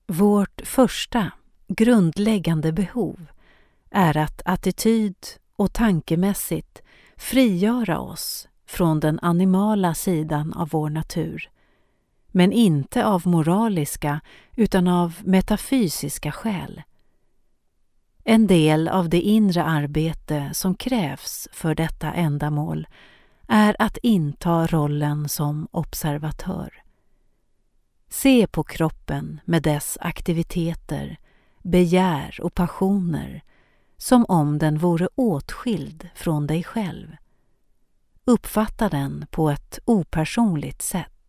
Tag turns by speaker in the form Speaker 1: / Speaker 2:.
Speaker 1: Vårt första grundläggande behov är att attityd- och tankemässigt frigöra oss från den animala sidan av vår natur, men inte av moraliska utan av metafysiska skäl. En del av det inre arbete som krävs för detta ändamål är att inta rollen som observatör. Se på kroppen med dess aktiviteter, begär och passioner som om den vore åtskild från dig själv. Uppfatta den på ett opersonligt sätt.